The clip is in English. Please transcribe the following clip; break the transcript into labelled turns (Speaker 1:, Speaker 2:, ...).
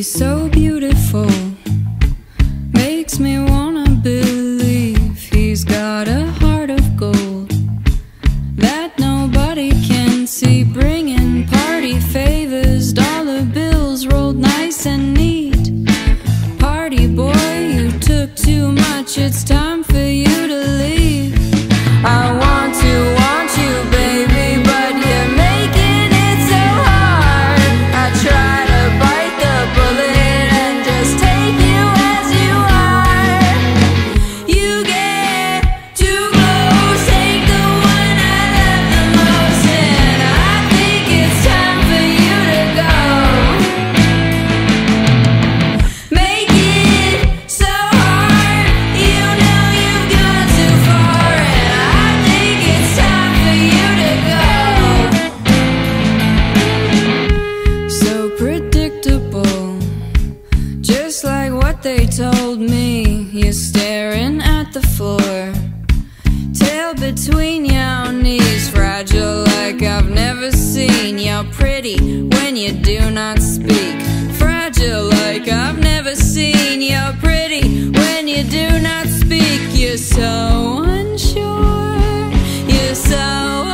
Speaker 1: He's so beautiful, makes me wanna believe he's got a heart of gold that nobody can see, bringing party favors, dollar bills rolled nice and neat. Party boy, you took too much, it's time for you to leave. I want you, baby, but you're making it so hard. I try to bite the bullet and just take you as you are. You get too close, take the one I love the most, and I think it's time for you to go. Make it so hard, you know you've gone too far, and I think it's time for you to go. So predictable, just like what they told me. You're staring at the floor, tail between your knees, fragile like I've never seen. You're pretty when you do not speak, fragile like I've never seen. You're pretty when you do not speak. You're so unsure, you're so